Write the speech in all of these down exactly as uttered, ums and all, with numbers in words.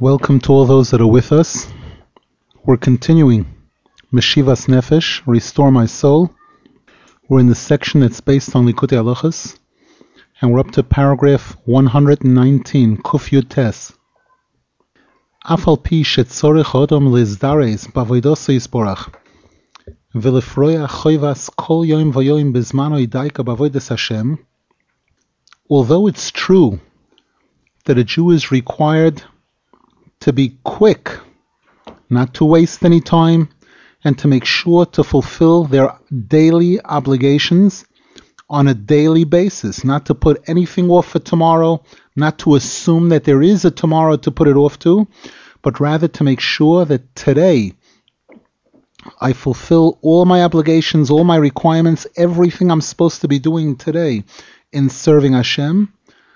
Welcome to all those that are with us. We're continuing Meshivas Nefesh, Restore My Soul. We're in the section that's based on Likutei Halachos, and we're up to paragraph one hundred nineteen, Kuf Yud Tes. Afal pi shetzorech odom lizdares bavodoso yisborach v'lefroya choivas kol yom v'yom bezmano idaika bavodas Hashem. Although it's true that a Jew is required to be quick, not to waste any time, and to make sure to fulfill their daily obligations on a daily basis, not to put anything off for tomorrow, not to assume that there is a tomorrow to put it off to, but rather to make sure that today I fulfill all my obligations, all my requirements, everything I'm supposed to be doing today in serving Hashem.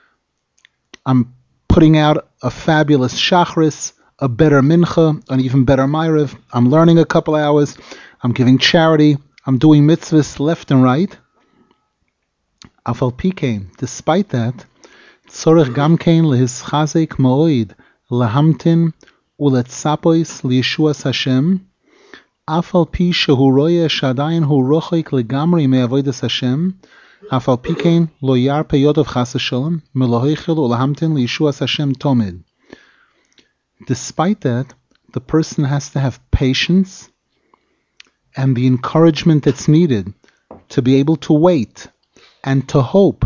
I'm putting out a fabulous Shachris, a better Mincha, an even better Ma'ariv. I'm learning a couple hours. I'm giving charity. I'm doing mitzvahs left and right. Afal pikein, despite that, tzorech gamkein lehischazek ma'oid lahamtin uletzapois liyeshuas Hashem. Afal pi shehu roye shadayin hu rochoik legamri me'avodas Hashem. Afal pikein lo yarpe yodav chas v'shalom melohichil ulahamtin liyeshuas Hashem tomid. Despite that, the person has to have patience and the encouragement that's needed to be able to wait and to hope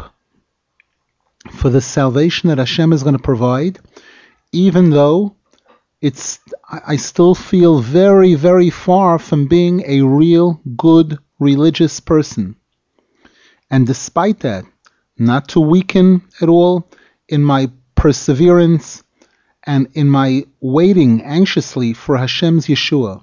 for the salvation that Hashem is going to provide, even though it's I still feel very, very far from being a real, good, religious person. And despite that, not to weaken at all in my perseverance and in my waiting anxiously for Hashem's Yeshua.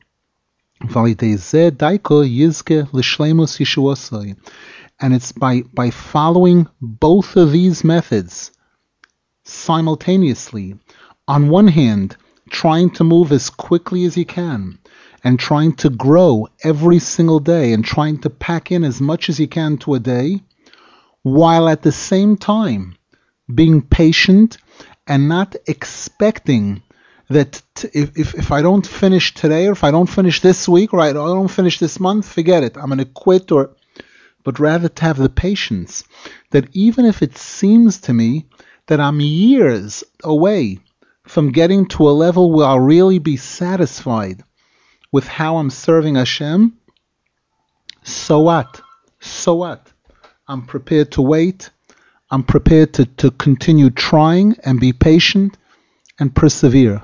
And it's by, by following both of these methods simultaneously. On one hand, trying to move as quickly as you can, and trying to grow every single day, and trying to pack in as much as you can to a day, while at the same time being patient and not expecting that t- if, if if I don't finish today, or if I don't finish this week, or I don't finish this month, forget it, I'm going to quit, or but rather to have the patience that even if it seems to me that I'm years away from getting to a level where I'll really be satisfied with how I'm serving Hashem, so what? So what? I'm prepared to wait. I'm prepared to, to continue trying and be patient and persevere.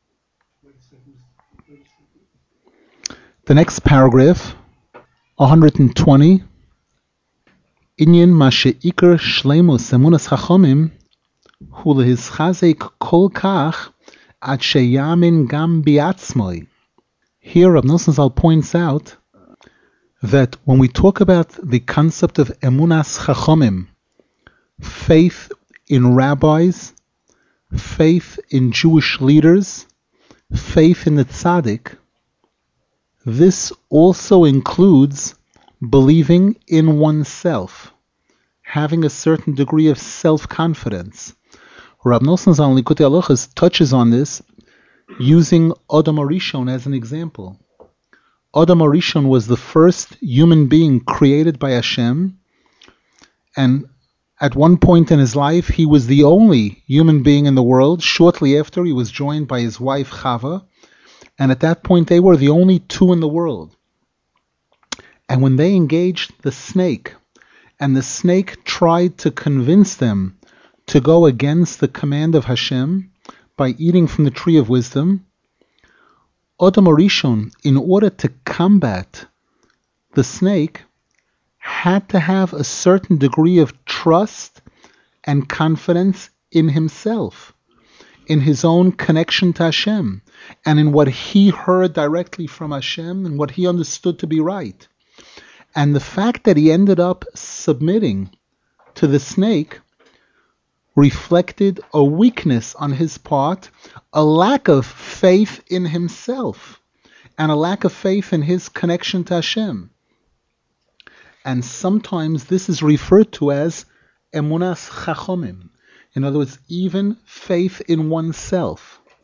The next paragraph, one hundred twenty, Inyan ma she'ikar shleimus emunas chachomim hu lehischazek kol kach ad sheyamin gam biatzmoi. Here, Rav Nosson Zal points out that when we talk about the concept of emunas chachomim, faith in rabbis, faith in Jewish leaders, faith in the tzaddik, this also includes believing in oneself, having a certain degree of self-confidence. Rav Nosson Zal Likutei Halachos touches on this using Adam HaRishon as an example. Adam HaRishon was the first human being created by Hashem, and at one point in his life, he was the only human being in the world. Shortly after, he was joined by his wife Chava, and at that point, they were the only two in the world. And when they engaged the snake, and the snake tried to convince them to go against the command of Hashem by eating from the tree of wisdom, Adam HaRishon, in order to combat the snake, had to have a certain degree of trust and confidence in himself, in his own connection to Hashem, and in what he heard directly from Hashem and what he understood to be right. And the fact that he ended up submitting to the snake reflected a weakness on his part, a lack of faith in himself, and a lack of faith in his connection to Hashem. And sometimes this is referred to as emunas chachomim. In other words, even faith in oneself.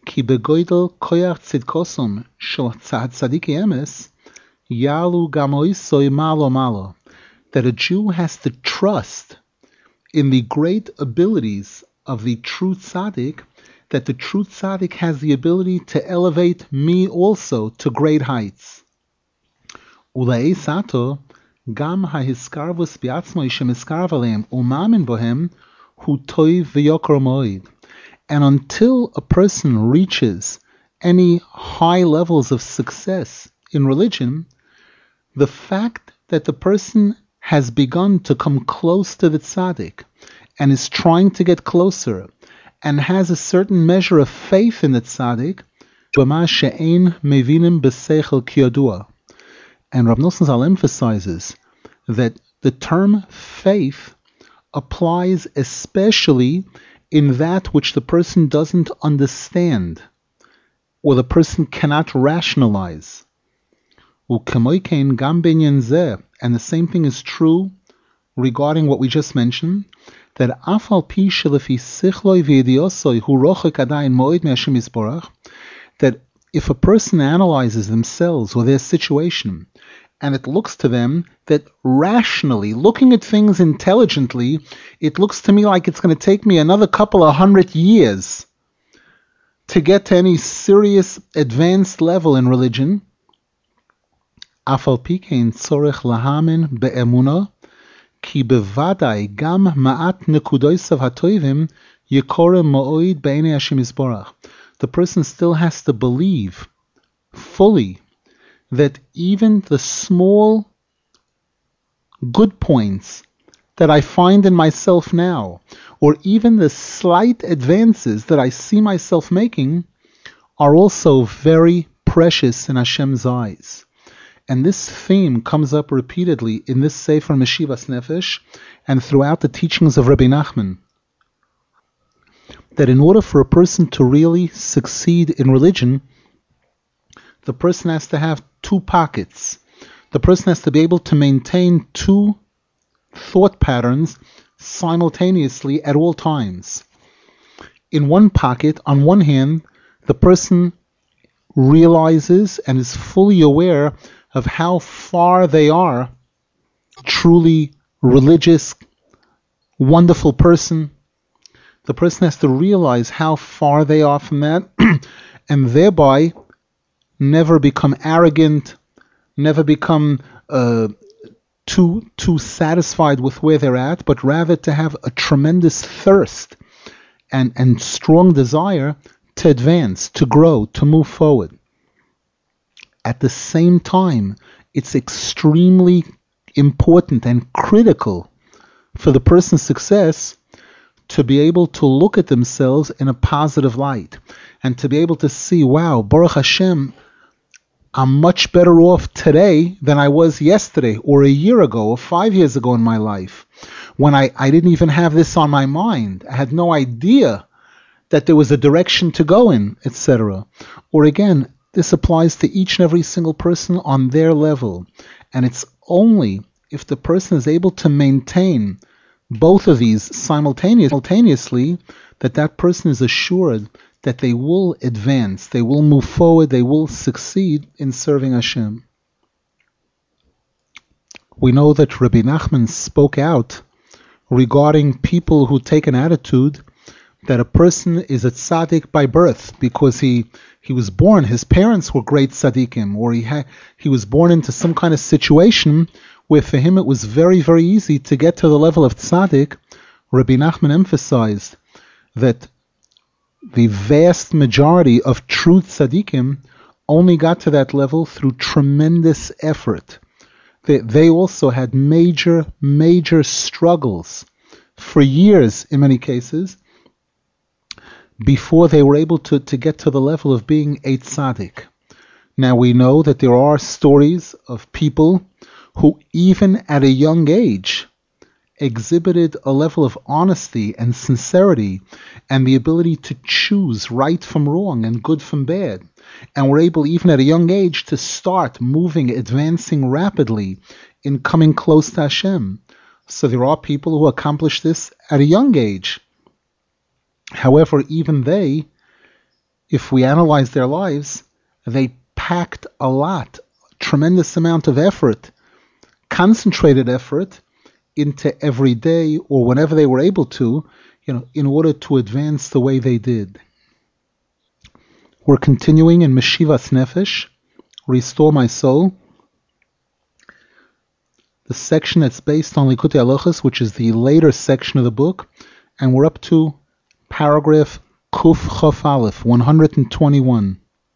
Ki begoidel koyach tzidkosum shel tzadikei emes yalu gamoisoi malo malo. That a Jew has to trust in the great abilities of the true tzaddik, that the true tzaddik has the ability to elevate me also to great heights. Ulei sato gam hahiskarvus biatzmoi shemiskarv aleim umamin bohem hu toiv v'yokor moed. And until a person reaches any high levels of success in religion, the fact that the person has begun to come close to the tzaddik and is trying to get closer and has a certain measure of faith in the tzaddik, and Rav Nosson Zal emphasizes that the term faith applies especially in that which the person doesn't understand or the person cannot rationalize. And the same thing is true regarding what we just mentioned, that that if a person analyzes themselves or their situation, and it looks to them that rationally, looking at things intelligently, it looks to me like it's going to take me another couple of hundred years to get to any serious advanced level in religion, afal pikein tzorech lahamin be'emuna, ki bevadai gam ma'at nekudosav hatoivim yekore mo'oid be'enei Hashem Yisborach. The person still has to believe fully that even the small good points that I find in myself now, or even the slight advances that I see myself making, are also very precious in Hashem's eyes. And this theme comes up repeatedly in this Sefer Meshivas Nefesh and throughout the teachings of Rabbi Nachman, that in order for a person to really succeed in religion, the person has to have two pockets. The person has to be able to maintain two thought patterns simultaneously at all times. In one pocket, on one hand, the person realizes and is fully aware of how far they are truly religious, wonderful person. The person has to realize how far they are from that and thereby never become arrogant, never become uh, too too satisfied with where they're at, but rather to have a tremendous thirst and, and strong desire to advance, to grow, to move forward. At the same time, it's extremely important and critical for the person's success to be able to look at themselves in a positive light and to be able to see, wow, Baruch Hashem, I'm much better off today than I was yesterday or a year ago or five years ago in my life, when I, I didn't even have this on my mind. I had no idea that there was a direction to go in, et cetera. Or again, this applies to each and every single person on their level. And it's only if the person is able to maintain both of these simultaneously that that person is assured that they will advance, they will move forward, they will succeed in serving Hashem. We know that Rabbi Nachman spoke out regarding people who take an attitude that a person is a tzaddik by birth because he he was born, his parents were great tzaddikim, or he ha- he was born into some kind of situation where for him it was very, very easy to get to the level of tzaddik. Rabbi Nachman emphasized that the vast majority of true tzaddikim only got to that level through tremendous effort. They, they also had major, major struggles for years, in many cases, before they were able to, to get to the level of being a tzaddik. Now we know that there are stories of people who, even at a young age, exhibited a level of honesty and sincerity and the ability to choose right from wrong and good from bad, and were able, even at a young age, to start moving, advancing rapidly in coming close to Hashem. So there are people who accomplish this at a young age. However, even they, if we analyze their lives, they packed a lot, tremendous amount of effort, concentrated effort into every day or whenever they were able to, you know, in order to advance the way they did. We're continuing in Meshivas Nefesh, Restore My Soul, the section that's based on Likutei Halachos, which is the later section of the book, and we're up to paragraph Kuf Chof Aleph, one hundred twenty-one.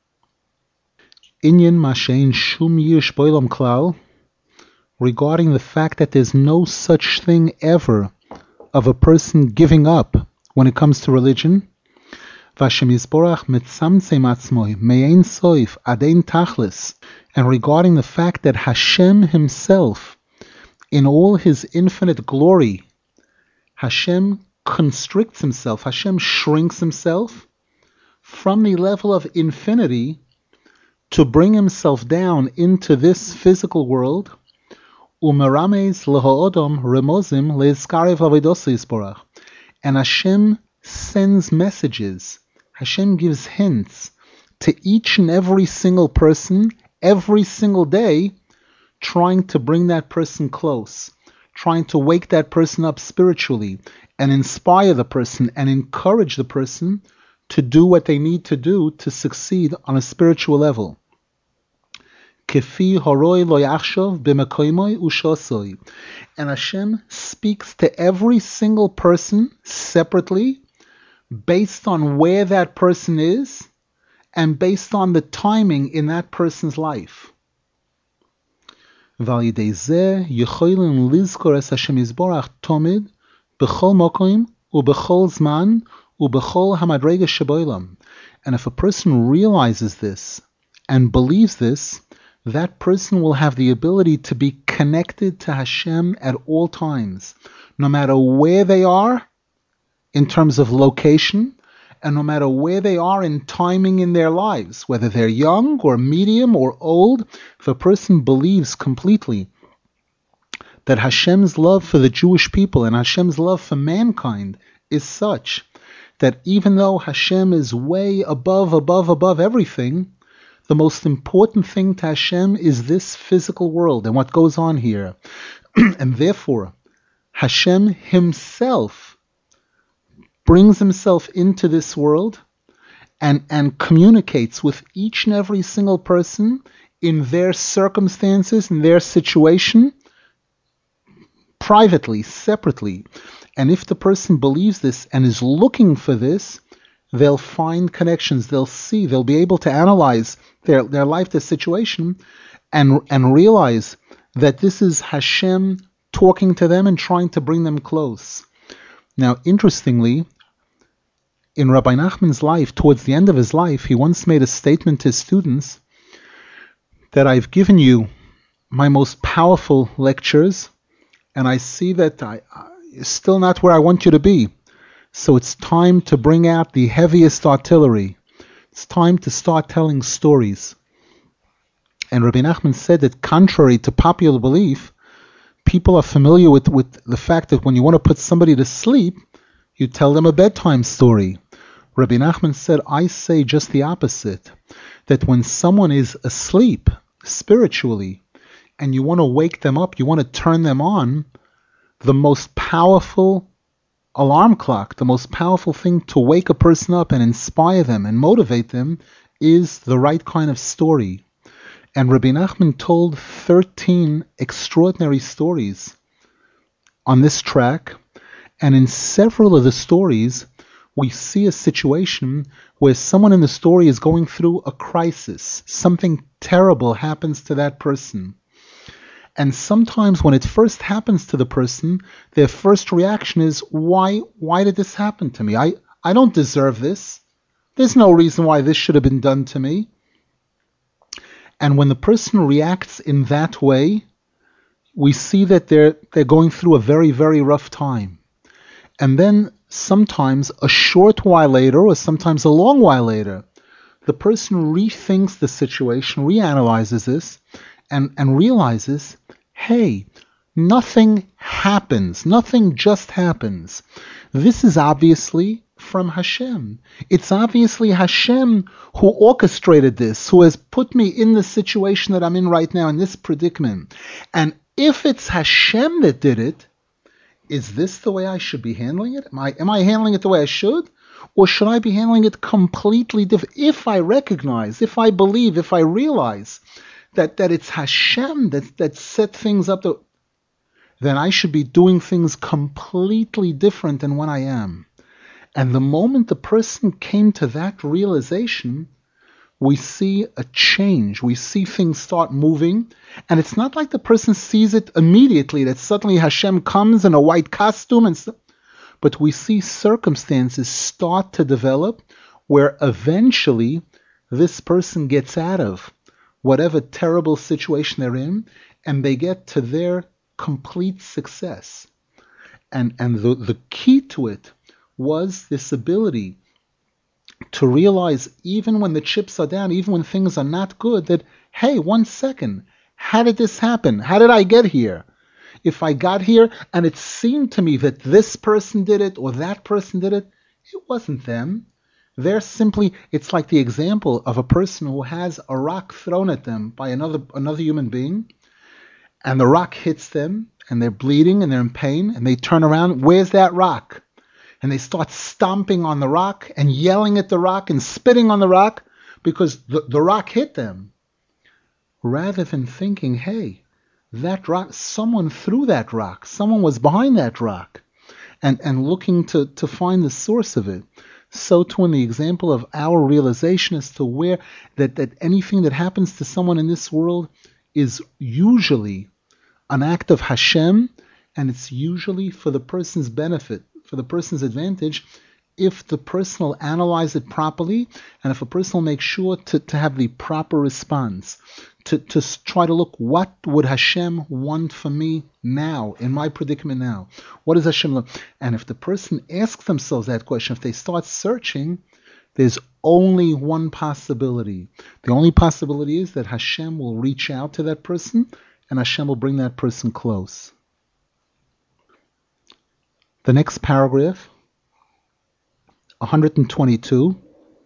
Inyan Mashein Shum Yish Boilam Klal, regarding the fact that there's no such thing ever of a person giving up when it comes to religion. Vashem Yisborach Metzamtzem Atzmoi Me'ein Soif Adein Tachlis, and regarding the fact that Hashem Himself, in all His infinite glory, Hashem constricts Himself, Hashem shrinks Himself from the level of infinity to bring Himself down into this physical world. Umerames lehoodom remozim leizkarev lavedosa Yisborach, and Hashem sends messages, Hashem gives hints to each and every single person, every single day, trying to bring that person close, trying to wake that person up spiritually, and inspire the person and encourage the person to do what they need to do to succeed on a spiritual level. And Hashem speaks to every single person separately, based on where that person is, and based on the timing in that person's life. And if a person realizes this and believes this, that person will have the ability to be connected to Hashem at all times, no matter where they are in terms of location, and no matter where they are in timing in their lives, whether they're young or medium or old. If a person believes completely that Hashem's love for the Jewish people and Hashem's love for mankind is such that even though Hashem is way above, above, above everything, the most important thing to Hashem is this physical world and what goes on here. And therefore, Hashem Himself brings Himself into this world and, and communicates with each and every single person in their circumstances, in their situation, privately, separately. And if the person believes this and is looking for this, they'll find connections, they'll see, they'll be able to analyze their, their life, their situation, and, and realize that this is Hashem talking to them and trying to bring them close. Now, interestingly, in Rabbi Nachman's life, towards the end of his life, he once made a statement to his students that I've given you my most powerful lectures, and I see that I, I still not where I want you to be. So it's time to bring out the heaviest artillery. It's time to start telling stories. And Rabbi Nachman said that contrary to popular belief, people are familiar with, with the fact that when you want to put somebody to sleep, you tell them a bedtime story. Rabbi Nachman said, I say just the opposite, that when someone is asleep spiritually and you want to wake them up, you want to turn them on, the most powerful alarm clock, the most powerful thing to wake a person up and inspire them and motivate them is the right kind of story. And Rabbi Nachman told thirteen extraordinary stories on this track, and in several of the stories we see a situation where someone in the story is going through a crisis. Something terrible happens to that person. And sometimes when it first happens to the person, their first reaction is, why why did this happen to me? I, I don't deserve this. There's no reason why this should have been done to me. And when the person reacts in that way, we see that they're they're going through a very, very rough time. And then sometimes a short while later, or sometimes a long while later, the person rethinks the situation, reanalyzes this, and, and realizes, hey, nothing happens. Nothing just happens. This is obviously from Hashem. It's obviously Hashem who orchestrated this, who has put me in the situation that I'm in right now, in this predicament. And if it's Hashem that did it, is this the way I should be handling it? Am I, am I handling it the way I should? Or should I be handling it completely different? If I recognize, if I believe, if I realize that, that it's Hashem that, that set things up, to, then I should be doing things completely different than when I am. And the moment the person came to that realization, we see a change. We see things start moving. And it's not like the person sees it immediately, that suddenly Hashem comes in a white costume, and st- but we see circumstances start to develop where eventually this person gets out of whatever terrible situation they're in, and they get to their complete success. And, and the, the key to it was this ability to realize, even when the chips are down, even when things are not good, that, hey, one second, how did this happen? How did I get here? If I got here and it seemed to me that this person did it or that person did it, it wasn't them. They're simply, it's like the example of a person who has a rock thrown at them by another another human being, and the rock hits them, and they're bleeding and they're in pain, and they turn around, where's that rock? And they start stomping on the rock and yelling at the rock and spitting on the rock because the, the rock hit them. Rather than thinking, hey, that rock, someone threw that rock, someone was behind that rock, and, and looking to, to find the source of it. So too in the example of our realization as to where that, that anything that happens to someone in this world is usually an act of Hashem, and it's usually for the person's benefit, for the person's advantage, if the person will analyze it properly, and if a person will make sure to, to have the proper response, to, to try to look, what would Hashem want for me now, in my predicament now? What does Hashem look? And if the person asks themselves that question, if they start searching, there's only one possibility. The only possibility is that Hashem will reach out to that person, and Hashem will bring that person close. The next paragraph, one hundred twenty-two,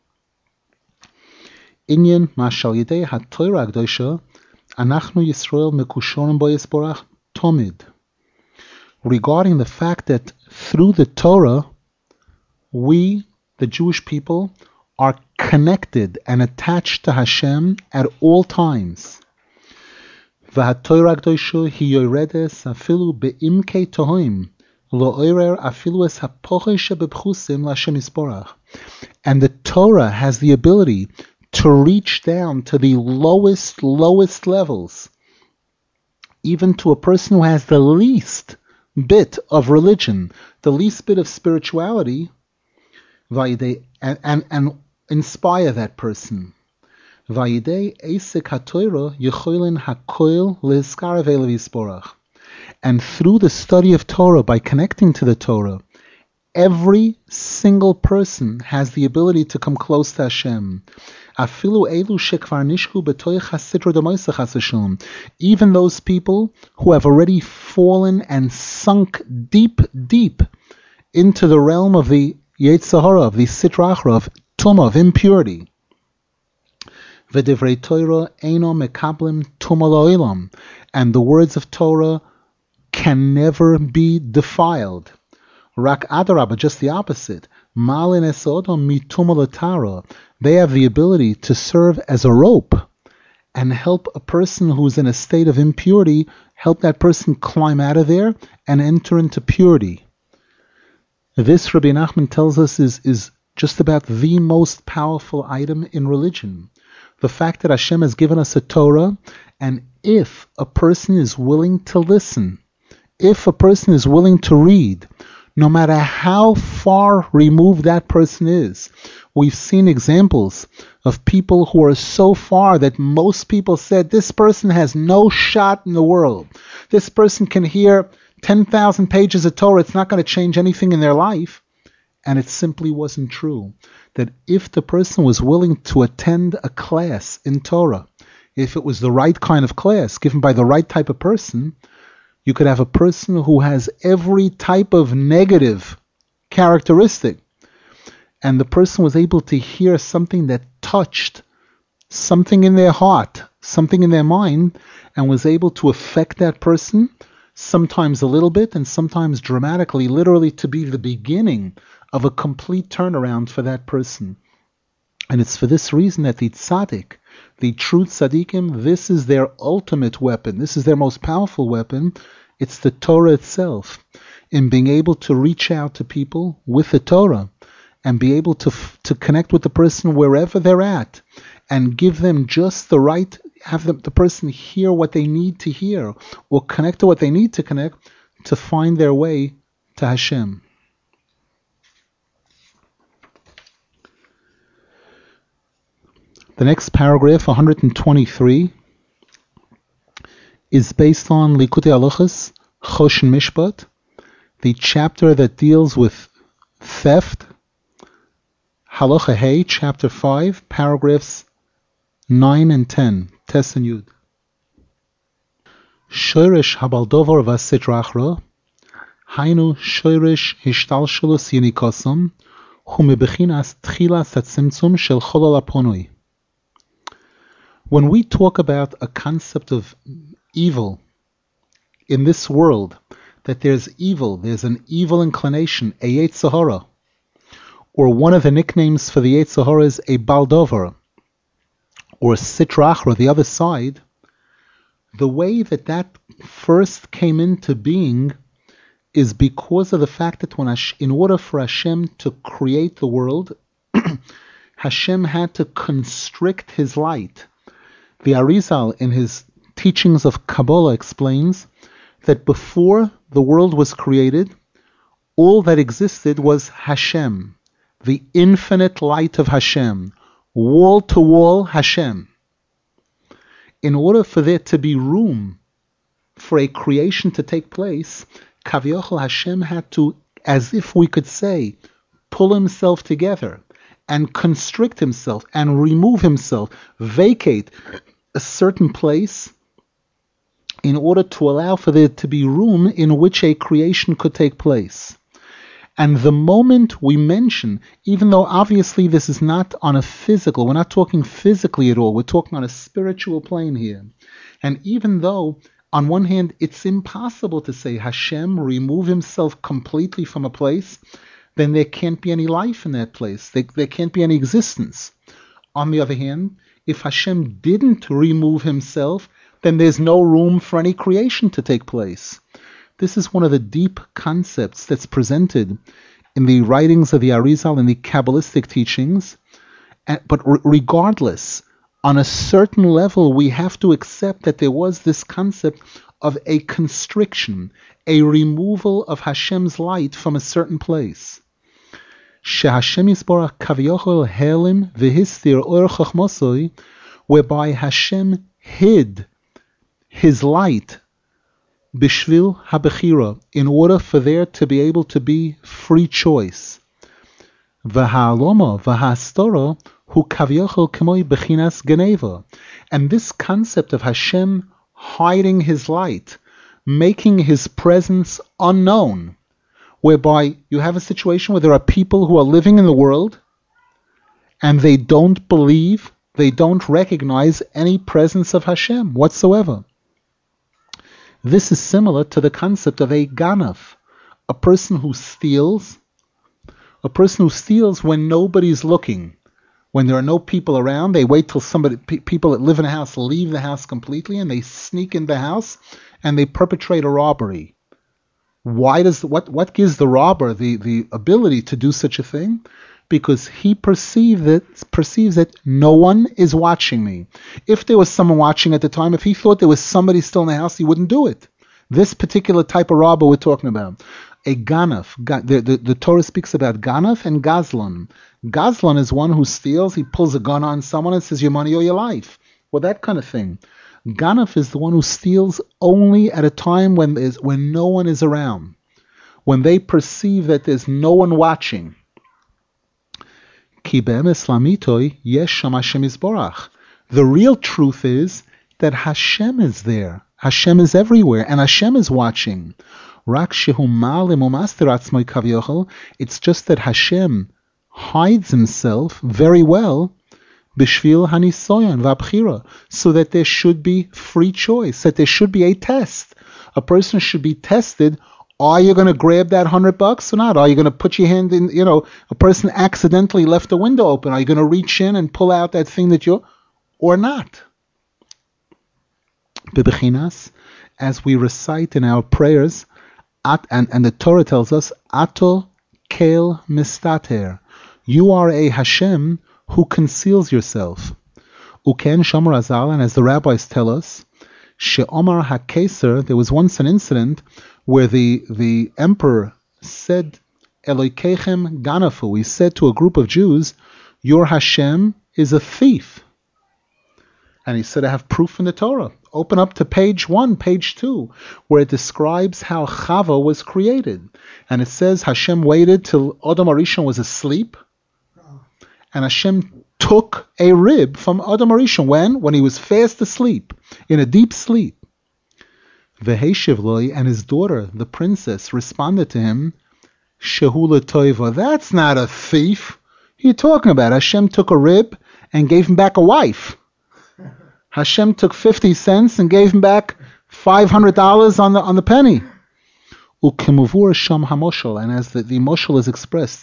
Inyan mashal yidei haTorah HaKadosha, anachnu Yisrael mekushorim bo yisborach tomid. Regarding the fact that through the Torah, we, the Jewish people, are connected and attached to Hashem at all times. VahaTorah HaKadosha hi yoredes afilu beimkei tohoim, and the Torah has the ability to reach down to the lowest, lowest levels, even to a person who has the least bit of religion, the least bit of spirituality, and, and, and inspire that person. And through the study of Torah, by connecting to the Torah, every single person has the ability to come close to Hashem. Even those people who have already fallen and sunk deep, deep into the realm of the Yetzer Hara, of the Sitra Achra, of Tumah, of impurity. V'divrei Torah eino mekablim tumah la'olam, and the words of Torah can never be defiled. Rak adarabah, just the opposite. Malin esodom mitumah l'tara. They have the ability to serve as a rope and help a person who's in a state of impurity, help that person climb out of there and enter into purity. This, Rabbi Nachman tells us, is, is just about the most powerful item in religion. The fact that Hashem has given us a Torah, and if a person is willing to listen, if a person is willing to read, no matter how far removed that person is, we've seen examples of people who are so far that most people said, this person has no shot in the world. This person can hear ten thousand pages of Torah, it's not going to change anything in their life. And it simply wasn't true. That if the person was willing to attend a class in Torah, if it was the right kind of class, given by the right type of person, you could have a person who has every type of negative characteristic, and the person was able to hear something that touched something in their heart, something in their mind, and was able to affect that person, sometimes a little bit and sometimes dramatically, literally to be the beginning of a complete turnaround for that person. And it's for this reason that the tzaddik, the true tzaddikim, this is their ultimate weapon. This is their most powerful weapon. It's the Torah itself. In being able to reach out to people with the Torah and be able to to connect with the person wherever they're at and give them just the right, have the, the person hear what they need to hear or connect to what they need to connect to find their way to Hashem. The next paragraph, one hundred twenty-three, is based on Likutei Halachos, Choshen Mishpat, the chapter that deals with theft, Halacha Hey, chapter five, paragraphs nine and ten, Tes and Yud. Shoresh habaldovar v'sitra achra, hainu shoresh hishtalshelus yinikosum, hu mebechinas tchilas hatzimtzum shel cholol haponui. When we talk about a concept of evil in this world, that there's evil, there's an evil inclination, a Yetzer Hara, or one of the nicknames for the Yetzer Hara is a Baldover, or Sitra Achra, the other side, the way that that first came into being is because of the fact that when Hash, in order for Hashem to create the world, Hashem had to constrict his light. The Arizal, in his teachings of Kabbalah, explains that before the world was created, all that existed was Hashem, the infinite light of Hashem, wall to wall Hashem. In order for there to be room for a creation to take place, Kaviochel Hashem had to, as if we could say, pull himself together and constrict himself and remove himself, vacate a certain place in order to allow for there to be room in which a creation could take place. And the moment we mention, even though obviously this is not on a physical, we're not talking physically at all, we're talking on a spiritual plane here. And even though, on one hand, it's impossible to say Hashem remove himself completely from a place, then there can't be any life in that place. There, there can't be any existence. On the other hand, if Hashem didn't remove himself, then there's no room for any creation to take place. This is one of the deep concepts that's presented in the writings of the Arizal and the Kabbalistic teachings. But regardless, on a certain level, we have to accept that there was this concept of a constriction, a removal of Hashem's light from a certain place. Shehashem Yisborach Kaviochel Helim V'Histir Or Chachmosoi, whereby Hashem hid his light, Bishvil HaBechira, in order for there to be able to be free choice. V'Ha'aloma V'Ha'astora Hu Kaviochel Kemoi Bechinas Geneva. And this concept of Hashem hiding his light, making his presence unknown, whereby you have a situation where there are people who are living in the world and they don't believe, they don't recognize any presence of Hashem whatsoever. This is similar to the concept of a ganav, a person who steals, a person who steals when nobody's looking. When there are no people around, they wait till somebody, pe- people that live in a house leave the house completely and they sneak in the house and they perpetrate a robbery. Why does what what gives the robber the, the ability to do such a thing? Because he perceives that perceives that no one is watching me. If there was someone watching at the time, if he thought there was somebody still in the house, he wouldn't do it. This particular type of robber we're talking about, a ganav. The, the, the Torah speaks about ganav and gazlan. Gazlan is one who steals. He pulls a gun on someone and says, "Your money or your life," well, that kind of thing. Ganav is the one who steals only at a time when there's when no one is around, when they perceive that there's no one watching. Ki be'emes lamitoi yesh sham Hashem Yisborach. The real truth is that Hashem is there. Hashem is everywhere, and Hashem is watching. Rak shehu ma'alim u'master atzmoi kavyochel. It's just that Hashem hides himself very well, b'shvil hanisoyan v'abchira, so that there should be free choice, that there should be a test. A person should be tested. Are you going to grab that hundred bucks or not? Are you going to put your hand in, you know, a person accidentally left the window open. Are you going to reach in and pull out that thing that you're, or not? Bebechinas, as we recite in our prayers, at, and, and the Torah tells us, Ato kel mistater. You are a Hashem who conceals yourself. Uken Shomer Azal, and as the rabbis tell us, She'omar HaKeser, there was once an incident where the, the emperor said, Elokeichem Ganafu, he said to a group of Jews, your Hashem is a thief. And he said, I have proof in the Torah. Open up to page one, page two, where it describes how Chava was created. And it says Hashem waited till Adam Arishon was asleep, and Hashem took a rib from Adam Arishon. When? When he was fast asleep, in a deep sleep. Veheshivloi, and his daughter, the princess, responded to him, Shehula Toiva, that's not a thief. What are you talking about? Hashem took a rib and gave him back a wife. Hashem took fifty cents and gave him back five hundred dollars on the on the penny. Ukemuvur sham hamoshel, and as the, the moshel is expressed,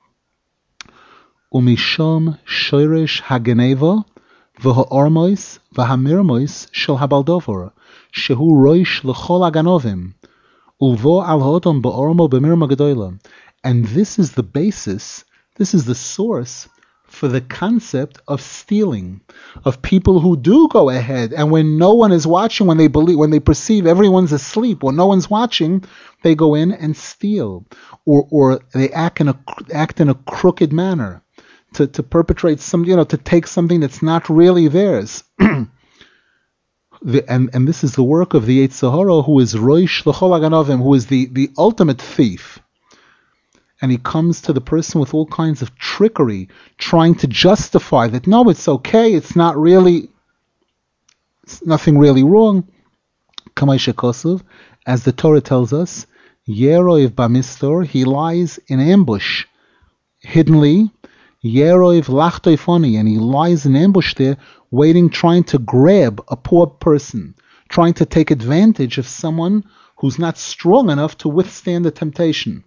umisham shoirish hageneva v'ha'ormois v'hamirmois shel habaldovor shehu roish l'chol aganovim ulvo al ha'odom ba'ormo b'mirma gedoyla. And this is the basis, this is the source for the concept of stealing, of people who do go ahead, and when no one is watching, when they believe, when they perceive everyone's asleep, when no one's watching, they go in and steal, or or they act in a act in a crooked manner, to, to perpetrate some, you know, to take something that's not really theirs. the, and and this is the work of the Yetzer Hara, who is Roish L'chol Haganovim, who is the the ultimate thief. And he comes to the person with all kinds of trickery, trying to justify that, no, it's okay, it's not really, it's nothing really wrong. Kamay Shekosov, as the Torah tells us, Yeroiv Bamistor, he lies in ambush, hiddenly, Yeroiv Lachtoifoni, and he lies in ambush there, waiting, trying to grab a poor person, trying to take advantage of someone who's not strong enough to withstand the temptation.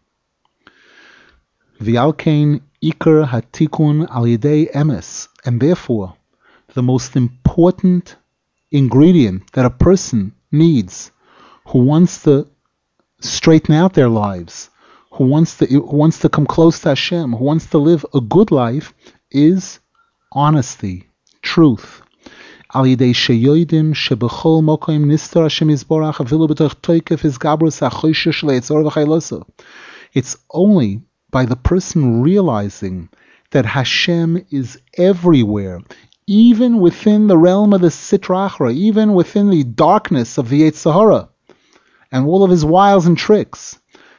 V'alkein ikar hatikun al yedei emes, and therefore the most important ingredient that a person needs who wants to straighten out their lives, who wants to who wants to come close to Hashem, who wants to live a good life, is honesty, truth. Al yedei sheyoidim shebechol mokoim nistar Hashem yisborach avilu b'toch toikef his gabrus ha'choishish le'etzor v'chayloso. It's only by the person realizing that Hashem is everywhere, even within the realm of the Sitra Achra, even within the darkness of the Yetzer Hara, and all of his wiles and tricks.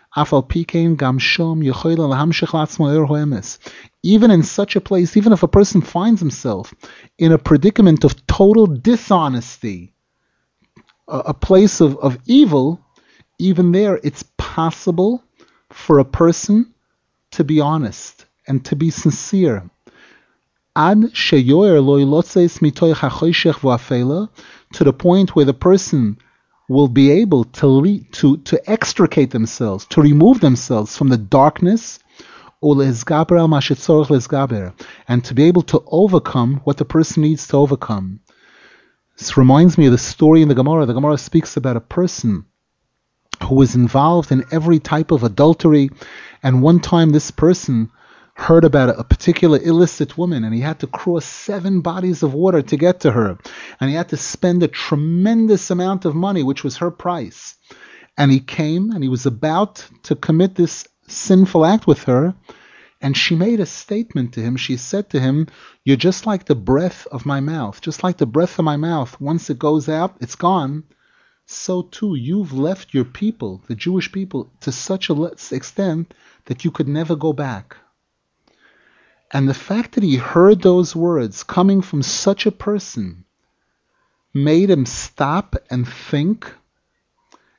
Even in such a place, even if a person finds himself in a predicament of total dishonesty, a, a place of, of evil, even there it's possible for a person to be honest and to be sincere. Ad sheyoyer lo yilotzeis mitoich hachoshech v'afela, to the point where the person will be able to lead, to to extricate themselves, to remove themselves from the darkness, or lehizgaber al mashetzorach lehizgaber, and to be able to overcome what the person needs to overcome. This reminds me of the story in the Gemara. The Gemara speaks about a person who was involved in every type of adultery, and one time this person heard about a particular illicit woman, and he had to cross seven bodies of water to get to her, and he had to spend a tremendous amount of money, which was her price. And he came, and he was about to commit this sinful act with her, and she made a statement to him. She said to him, you're just like the breath of my mouth, just like the breath of my mouth. Once it goes out, it's gone. So too, you've left your people, the Jewish people, to such an extent that you could never go back. And the fact that he heard those words coming from such a person made him stop and think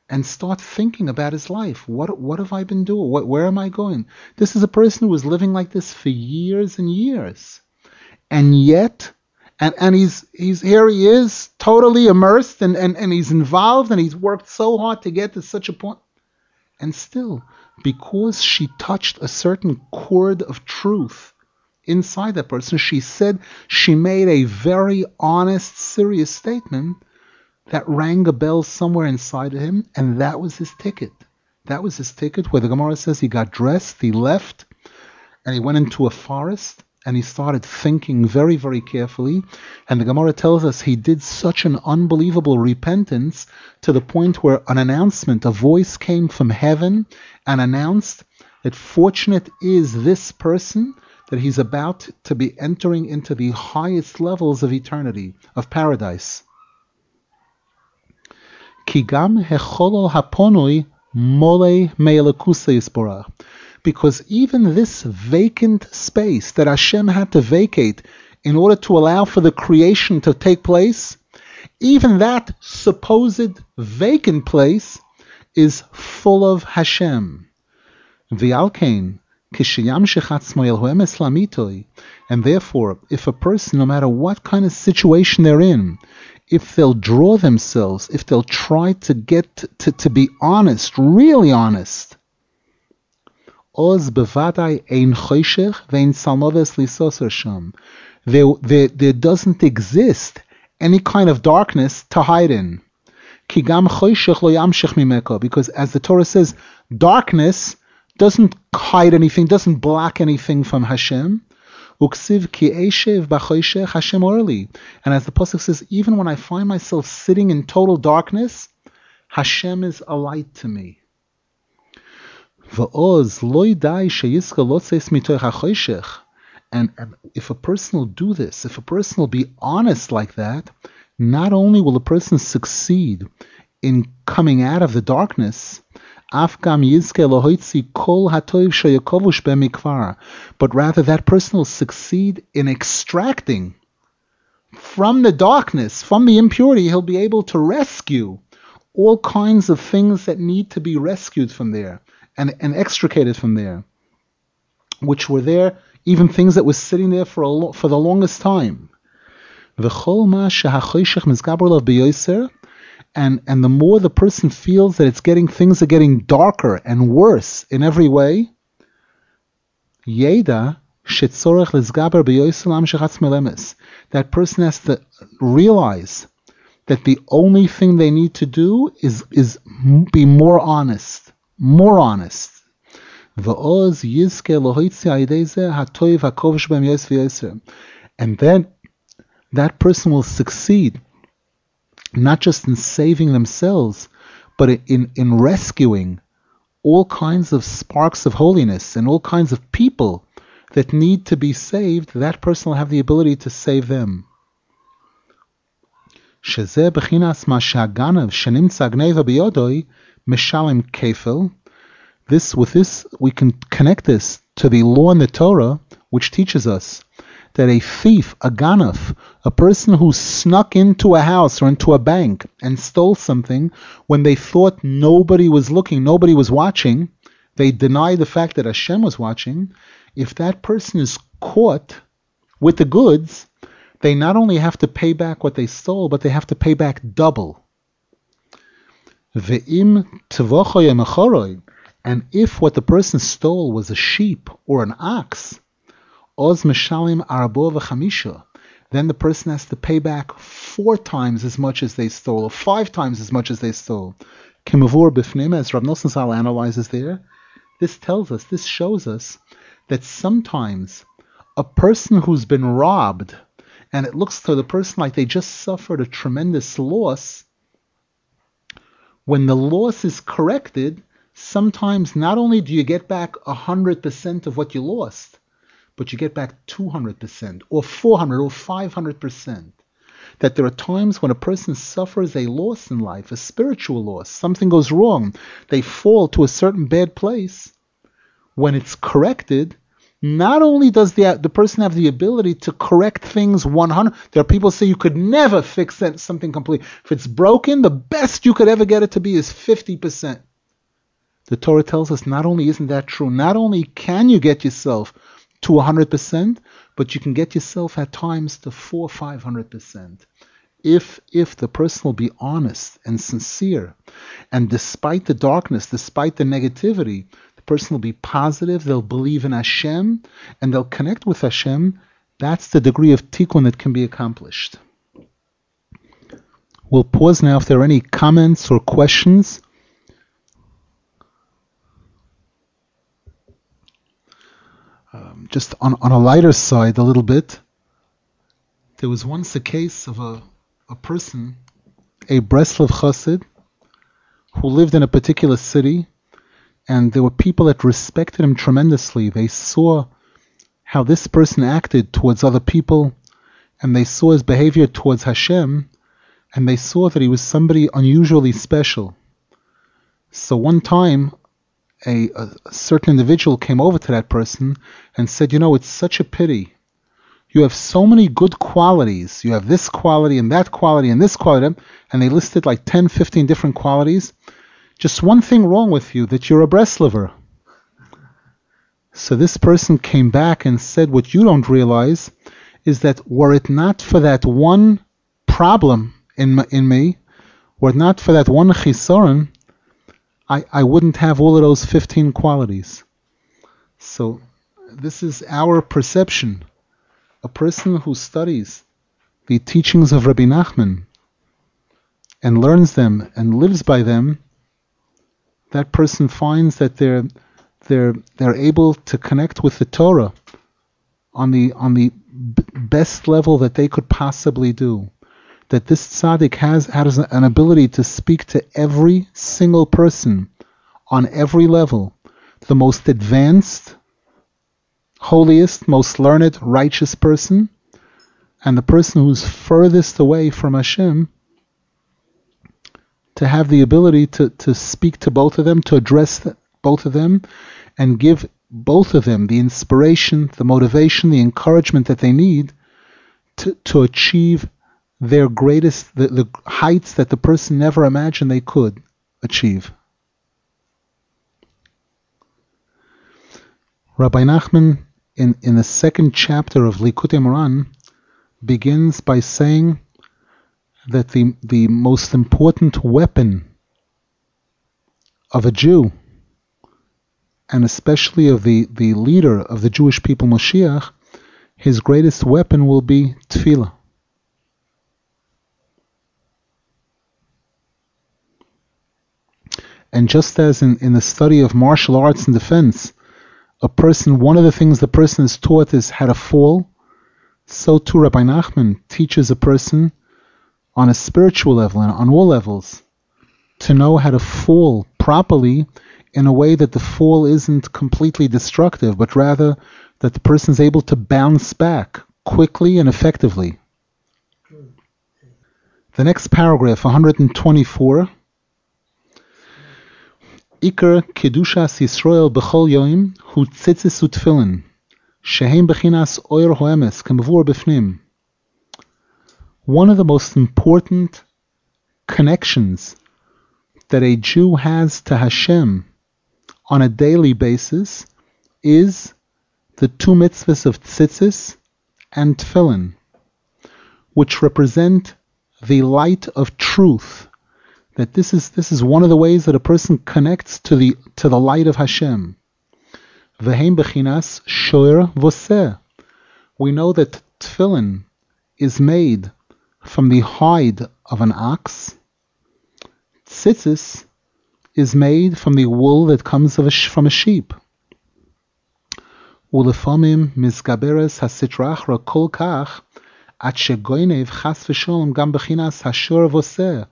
and start thinking about his life. What what have I been doing? What, where am I going? This is a person who was living like this for years and years. And yet, and, and he's he's here he is, totally immersed, and, and, and he's involved, and he's worked so hard to get to such a point. And still, because she touched a certain chord of truth inside that person, she said, she made a very honest, serious statement that rang a bell somewhere inside of him, and that was his ticket. That was his ticket, where the Gemara says he got dressed, he left, and he went into a forest, and he started thinking very, very carefully. And the Gemara tells us he did such an unbelievable repentance to the point where an announcement, a voice came from heaven and announced that fortunate is this person that he's about to be entering into the highest levels of eternity, of paradise. Kigam hecholol haponoi mole me'elakusa yisborach. Because even this vacant space that Hashem had to vacate in order to allow for the creation to take place, even that supposed vacant place is full of Hashem. V'alkein kishiyamshech atzmo el ho'emes lamitoi. And therefore, if a person, no matter what kind of situation they're in, if they'll draw themselves, if they'll try to get to, to, to be honest, really honest, Oz bevadai ein choshech vein salmoves lisoser sham. There, there, there doesn't exist any kind of darkness to hide in. Kigam choshech lo yamshech mimeka. Because as the Torah says, darkness doesn't hide anything, doesn't block anything from Hashem. Uksiv ki eshev b'choshech Hashem orli. And as the pasuk says, even when I find myself sitting in total darkness, Hashem is a light to me. And, and if a person will do this, if a person will be honest like that, not only will a person succeed in coming out of the darkness, but rather that person will succeed in extracting from the darkness, from the impurity, he'll be able to rescue all kinds of things that need to be rescued from there. And, and extricated from there, which were there, even things that were sitting there for a lo- for the longest time. And and the more the person feels that it's getting things are getting darker and worse in every way, that person has to realize that the only thing they need to do is is be more honest. More honest. And then that person will succeed not just in saving themselves, but in, in rescuing all kinds of sparks of holiness and all kinds of people that need to be saved. That person will have the ability to save them. Meshalim kefil. This, with this, we can connect this to the law in the Torah, which teaches us that a thief, a ganaf, a person who snuck into a house or into a bank and stole something when they thought nobody was looking, nobody was watching, they deny the fact that Hashem was watching. If that person is caught with the goods, they not only have to pay back what they stole, but they have to pay back double. Ve'im tvochoy mechoroi, and if what the person stole was a sheep or an ox, oz meshalim arbo v'chamisha, then the person has to pay back four times as much as they stole, or five times as much as they stole. Kimavur bifnim, as Rav Nosson Zal analyzes there, this tells us, this shows us that sometimes a person who's been robbed, and it looks to the person like they just suffered a tremendous loss, when the loss is corrected, sometimes not only do you get back one hundred percent of what you lost, but you get back two hundred percent or four hundred or five hundred percent. That there are times when a person suffers a loss in life, a spiritual loss, something goes wrong, they fall to a certain bad place. When it's corrected, not only does the the person have the ability to correct things one hundred, there are people who say you could never fix that, something complete. If it's broken, the best you could ever get it to be is fifty percent. The Torah tells us not only isn't that true, not only can you get yourself to one hundred percent, but you can get yourself at times to four, five hundred percent. If if the person will be honest and sincere, and despite the darkness, despite the negativity, the person will be positive, they'll believe in Hashem, and they'll connect with Hashem, that's the degree of tikkun that can be accomplished. We'll pause now if there are any comments or questions. Um, just on, on a lighter side a little bit, there was once a case of a, a person, a Breslov Chassid, who lived in a particular city, and there were people that respected him tremendously. They saw how this person acted towards other people, and they saw his behavior towards Hashem, and they saw that he was somebody unusually special. So one time, A, a certain individual came over to that person and said, you know, it's such a pity. You have so many good qualities. You have this quality and that quality and this quality. And they listed like ten, fifteen different qualities. Just one thing wrong with you, that you're a Breslover. So this person came back and said, what you don't realize is that were it not for that one problem in, in me, were it not for that one chisaron, I, I wouldn't have all of those fifteen qualities. So this is our perception. A person who studies the teachings of Rabbi Nachman and learns them and lives by them, that person finds that they're they're they're able to connect with the Torah on the on the b- best level that they could possibly do. That this tzaddik has, has an ability to speak to every single person on every level, the most advanced, holiest, most learned, righteous person, and the person who's furthest away from Hashem, to have the ability to, to speak to both of them, to address the, both of them, and give both of them the inspiration, the motivation, the encouragement that they need to, to achieve their greatest, the, the heights that the person never imagined they could achieve. Rabbi Nachman, in, in the second chapter of Likutei Moharan, begins by saying that the, the most important weapon of a Jew, and especially of the, the leader of the Jewish people, Moshiach, his greatest weapon will be tefillah. And just as in, in the study of martial arts and defense, a person, one of the things the person is taught is how to fall, so too Rabbi Nachman teaches a person on a spiritual level and on all levels to know how to fall properly in a way that the fall isn't completely destructive, but rather that the person is able to bounce back quickly and effectively. The next paragraph, one hundred twenty-four, Iker Kedushas Yisrael B'chol Yoim Hu Tzitzis Utfilin Shehem Bechinas Oyer Hoemes Kemavur B'fnim. One of the most important connections that a Jew has to Hashem on a daily basis is the two mitzvahs of tzitzis and tefillin, which represent the light of truth. That this is this is one of the ways that a person connects to the to the light of Hashem. V'heim bechinas shoer voseh. We know that tefillin is made from the hide of an ox. Tzitzis is made from the wool that comes of a, from a sheep. Ulefamim mizgaberes hasitrach ra kol kach at shegoinev chas v'sholom gam bechinas hashoer voseh.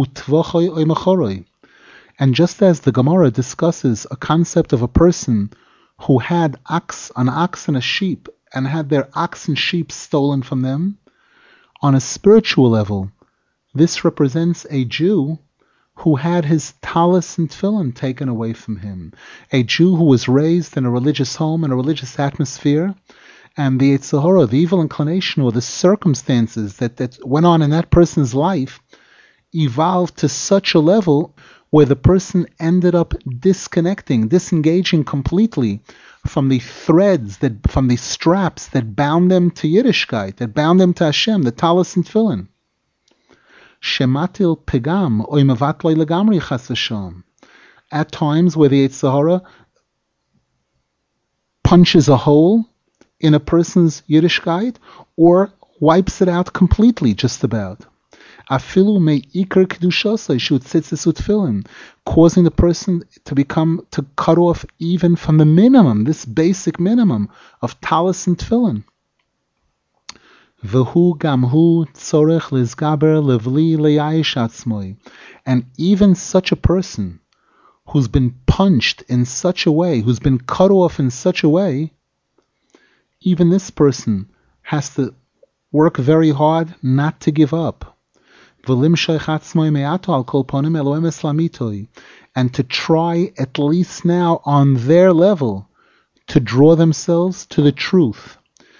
And just as the Gemara discusses a concept of a person who had ox, an ox and a sheep, and had their ox and sheep stolen from them, on a spiritual level, this represents a Jew who had his talis and tefillin taken away from him, a Jew who was raised in a religious home, in a religious atmosphere, and the Yetzer Hara, the evil inclination or the circumstances that, that went on in that person's life evolved to such a level where the person ended up disconnecting, disengaging completely from the threads, that from the straps that bound them to Yiddishkeit, that bound them to Hashem, the talis and tefillin. Shematil pegam oy mevatloi legamri chas v'shalom. At times where the Yetzer Hara punches a hole in a person's Yiddishkeit or wipes it out completely, just about. Afilu me ikar kedushosai shu tzitzis utfilin, causing the person to become, to cut off even from the minimum, this basic minimum of talis and tefillin. V'hu gamhu tzorech lizgaber levli leyayish atzmoi. And even such a person who's been punched in such a way, who's been cut off in such a way, even this person has to work very hard not to give up. And to try, at least now on their level, to draw themselves to the truth.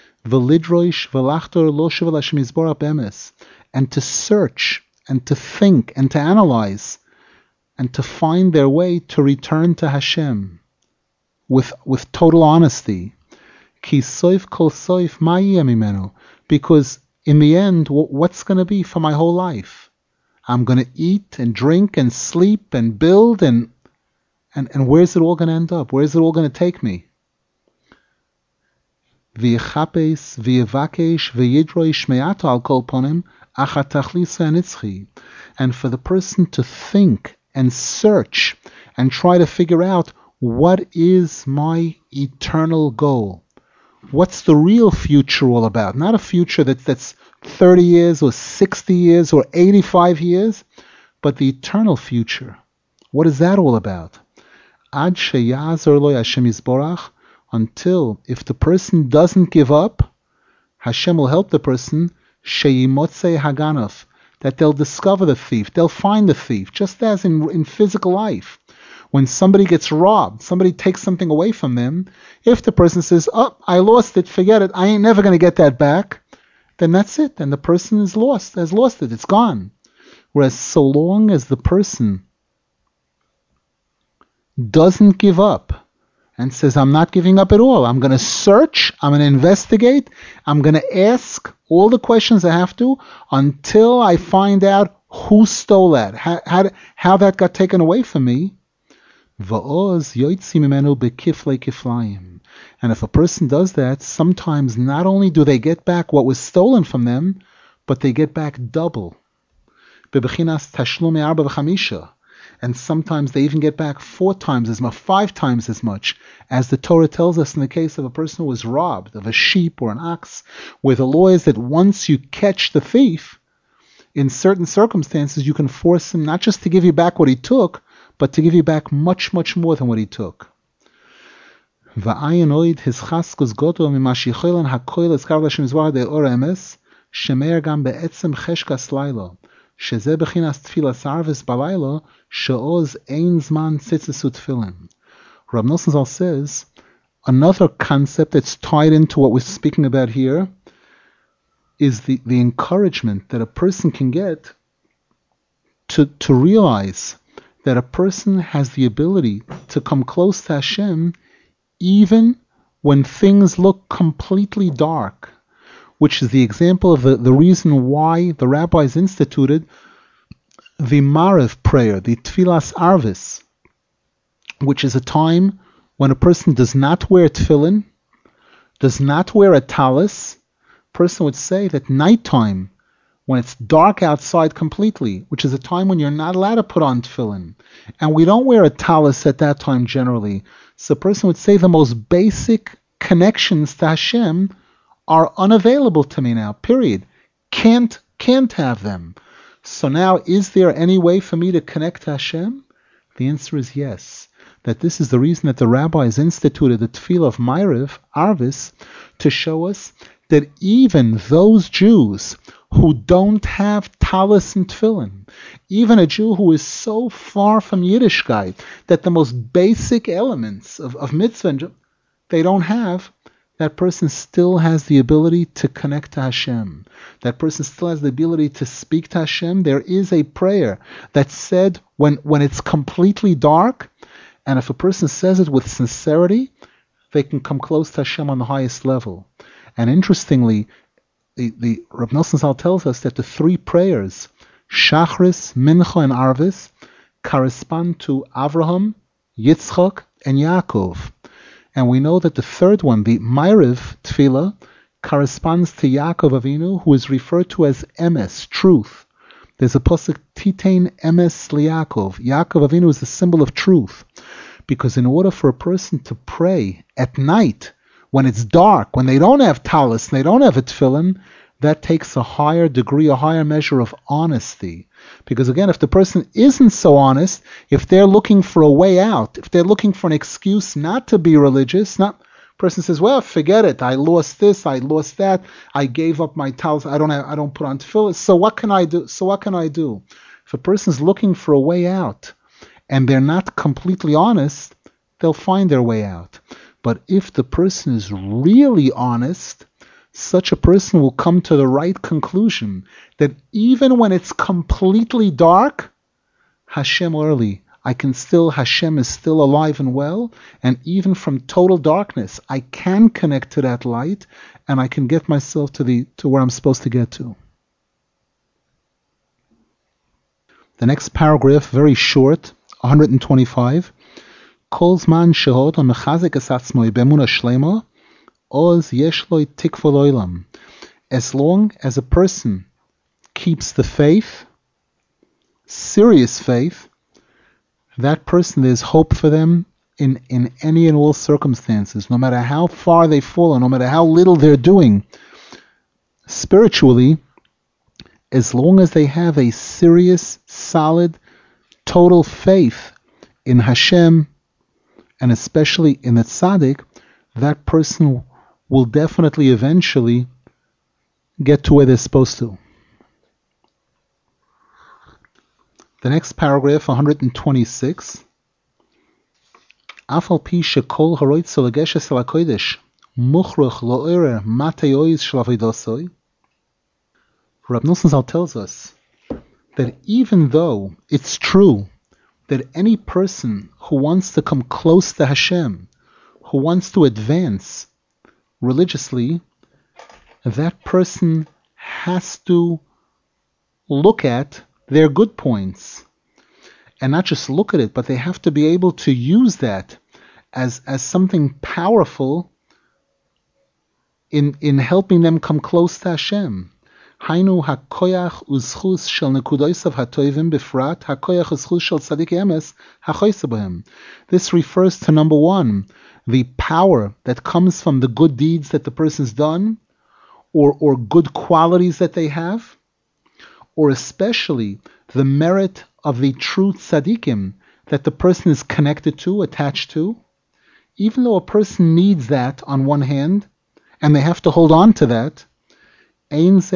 And to search, and to think, and to analyze, and to find their way to return to Hashem with, with total honesty. Because in the end, what's going to be for my whole life? I'm going to eat and drink and sleep and build, and and, and where's it all going to end up? Where's it all going to take me? And for the person to think and search and try to figure out, what is my eternal goal? What's the real future all about? Not a future that, that's thirty years or sixty years or eighty-five years, but the eternal future. What is that all about? Ad sheyazor lo Hashem yisborach, until, if the person doesn't give up, Hashem will help the person, sheyimotzei haganav, that they'll discover the thief, they'll find the thief, just as in, in physical life. When somebody gets robbed, somebody takes something away from them, if the person says, oh, I lost it, forget it, I ain't never going to get that back, then that's it, then the person is lost, has lost it, it's gone. Whereas so long as the person doesn't give up and says, I'm not giving up at all, I'm going to search, I'm going to investigate, I'm going to ask all the questions I have to until I find out who stole that, how, how, how that got taken away from me. And if a person does that, sometimes not only do they get back what was stolen from them, but they get back double. And sometimes they even get back four times as much, five times as much, as the Torah tells us in the case of a person who was robbed of a sheep or an ox, where the law is that once you catch the thief, in certain circumstances you can force him not just to give you back what he took, but to give you back much, much more than what he took. שזה בחינת תפילת ערבס בלילה, שעוז אין זמן ציצוס ותפילין. Rab Nosson Zal says, another concept that's tied into what we're speaking about here is the, the encouragement that a person can get to, to realize that a person has the ability to come close to Hashem even when things look completely dark, which is the example of the, the reason why the rabbis instituted the Maariv prayer, the Tfilas Arvis, which is a time when a person does not wear tefillin, does not wear a talis. A person would say that nighttime, when it's dark outside completely, which is a time when you're not allowed to put on tefillin, and we don't wear a talis at that time generally, so a person would say the most basic connections to Hashem are unavailable to me now, period. Can't, can't have them. So now, is there any way for me to connect to Hashem? The answer is yes. That this is the reason that the rabbis instituted the Tefillah of Maariv, Arvis, to show us that even those Jews who don't have talis and tefillin, even a Jew who is so far from Yiddishkeit that the most basic elements of, of mitzvah they don't have, that person still has the ability to connect to Hashem. That person still has the ability to speak to Hashem. There is a prayer that's said when, when it's completely dark, and if a person says it with sincerity, they can come close to Hashem on the highest level. And interestingly, the, the Rav Nosson Zal tells us that the three prayers, Shachris, Mincha, and Arvis, correspond to Avraham, Yitzchak, and Yaakov. And we know that the third one, the Ma'ariv Tefillah, corresponds to Yaakov Avinu, who is referred to as Emes, truth. There's a pasuk, Titain Emes Liyaakov. Yaakov Avinu is the symbol of truth. Because in order for a person to pray at night, when it's dark, when they don't have talis, and they don't have a tefillin, that takes a higher degree, a higher measure of honesty. Because again, if the person isn't so honest, if they're looking for a way out, if they're looking for an excuse not to be religious, not person says, well, forget it, I lost this, I lost that, I gave up my talis, I don't have, I don't put on tefillin, so what can I do? So what can I do? If a person's looking for a way out, and they're not completely honest, they'll find their way out. But if the person is really honest, such a person will come to the right conclusion that even when it's completely dark, Hashem early, I can still, Hashem is still alive and well, and even from total darkness, I can connect to that light, and I can get myself to the to where I'm supposed to get to. The next paragraph, very short, one hundred twenty-five. Kol zman shehod hamechazik es atzmo be'emunah shlema, oz yesh lo tikva lo'olam. As long as a person keeps the faith, serious faith, that person, there's hope for them in, in any and all circumstances, no matter how far they've fallen, no matter how little they're doing. Spiritually, as long as they have a serious, solid, total faith in Hashem, and especially in the tzaddik, that person will definitely eventually get to where they're supposed to. The next paragraph, one hundred twenty-six. Afal pi shekol haroitz legeshes el hakodesh muchrach lo'erer matei oiz shel avodaso. Rab Nosson Zal tells us that even though it's true that any person who wants to come close to Hashem, who wants to advance religiously, that person has to look at their good points. And not just look at it, but they have to be able to use that as, as something powerful in, in helping them come close to Hashem. Hainu hakoyach uzchus shel nekudosav hatoivim befrat hakoyach uzchus shel tzadik emes hachoyse b'hem. This refers to, number one, the power that comes from the good deeds that the person's done, or or good qualities that they have, or especially the merit of the true tzaddikim that the person is connected to, attached to. Even though a person needs that on one hand, and they have to hold on to that, that's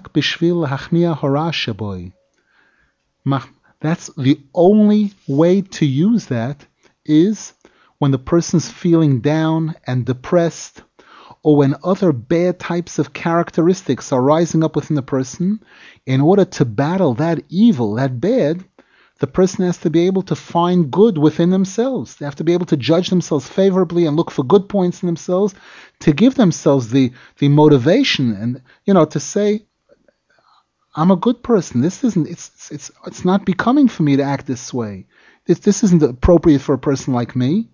the only way to use that is when the person's feeling down and depressed, or when other bad types of characteristics are rising up within the person. In order to battle that evil, that bad, the person has to be able to find good within themselves. They have to be able to judge themselves favorably and look for good points in themselves, to give themselves the, the motivation and, you know, to say, I'm a good person. This isn't, it's, it's, it's not becoming for me to act this way. This, this isn't appropriate for a person like me.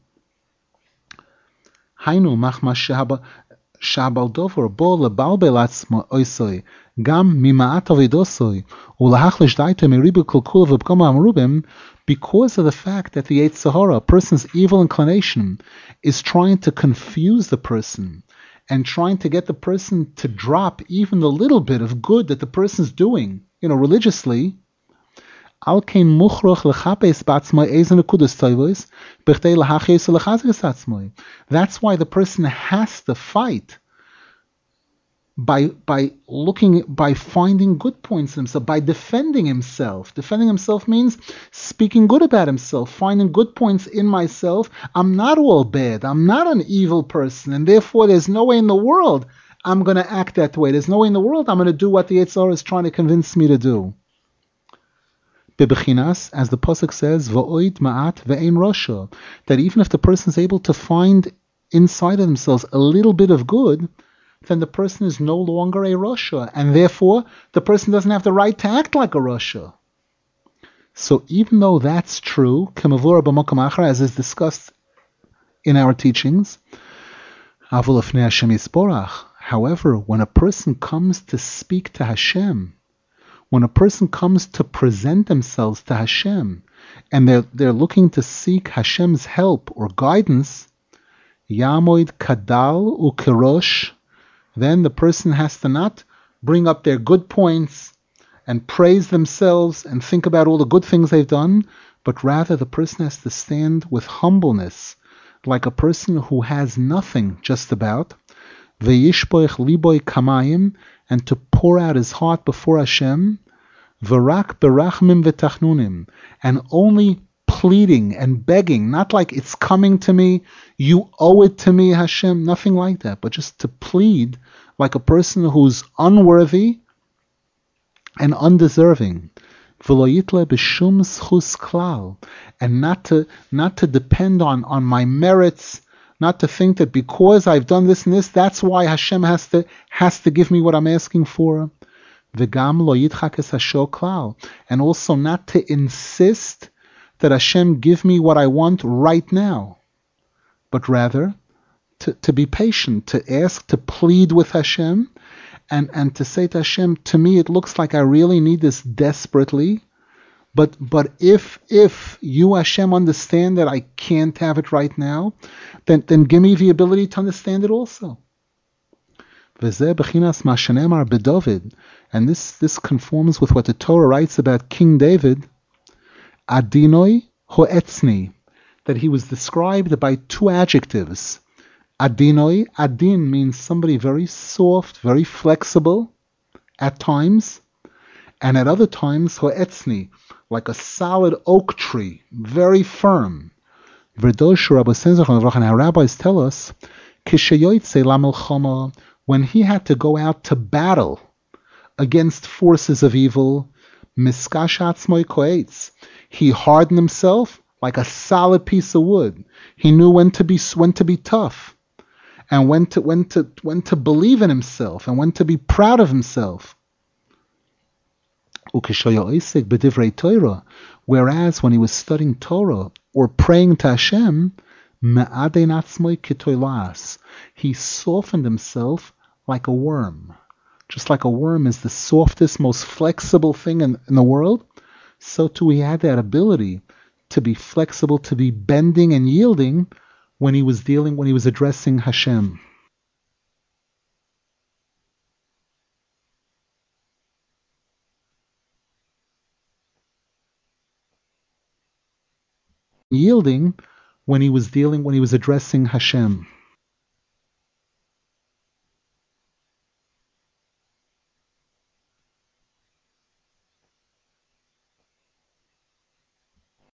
Hainu machma shabaldover bo lebalbel atzmo oisoi gam mimaat avidosoi ulahachlish daito meribu kulkul v'bkama amrubim, because of the fact that the Yetzer Hara, a person's evil inclination, is trying to confuse the person and trying to get the person to drop even the little bit of good that the person's doing, you know, religiously. That's why the person has to fight by by looking, by finding good points in himself, by defending himself. Defending himself means speaking good about himself, finding good points in myself. I'm not all bad. I'm not an evil person, and therefore there's no way in the world I'm going to act that way. There's no way in the world I'm going to do what the Yetzer Hara is trying to convince me to do. Bebechinas, as the pasuk says, va'oid ma'at ve'ein rasha, that even if the person is able to find inside of themselves a little bit of good, then the person is no longer a rasha, and therefore the person doesn't have the right to act like a rasha. So even though that's true, kemavura b'makom achar, as is discussed in our teachings, avul lefnei Hashem yisborach. However, when a person comes to speak to Hashem, when a person comes to present themselves to Hashem, and they're they're looking to seek Hashem's help or guidance, yamoid kadal ukerosh, then the person has to not bring up their good points and praise themselves and think about all the good things they've done, but rather the person has to stand with humbleness, like a person who has nothing just about, ve'yishpoich liboy kamayim, and to pour out his heart before Hashem, v'rak berachmim v'tachnunim, and only pleading and begging, not like it's coming to me, you owe it to me, Hashem, nothing like that, but just to plead like a person who's unworthy and undeserving. V'lo yitle b'shum schus klal, and not to not to depend on, on my merits, not to think that because I've done this and this, that's why Hashem has to has to give me what I'm asking for. V'gam lo yitchak es hasho klal, and also not to insist that Hashem give me what I want right now, but rather to, to be patient, to ask, to plead with Hashem, and, and to say to Hashem, to me it looks like I really need this desperately, but but if if you, Hashem, understand that I can't have it right now, then, then give me the ability to understand it also. V'zeh b'chinas ma shenemar b'David, and this, this conforms with what the Torah writes about King David, Adinoi ho'etzni, that he was described by two adjectives. Adinoi, adin means somebody very soft, very flexible at times, and at other times ho'etzni, like a solid oak tree, very firm. V'dosh Rabbi Senzach and our rabbis tell us, kishayoytze lamilchama, when he had to go out to battle against forces of evil, miskashatzmoi koetz, he hardened himself like a solid piece of wood. He knew when to be when to be tough, and when to when to when to believe in himself, and when to be proud of himself. Whereas when he was studying Torah or praying to Hashem, he softened himself like a worm. Just like a worm is the softest, most flexible thing in, in the world, so too he had that ability to be flexible, to be bending and yielding when he was dealing, when he was addressing Hashem. Yielding when he was dealing, when he was addressing Hashem.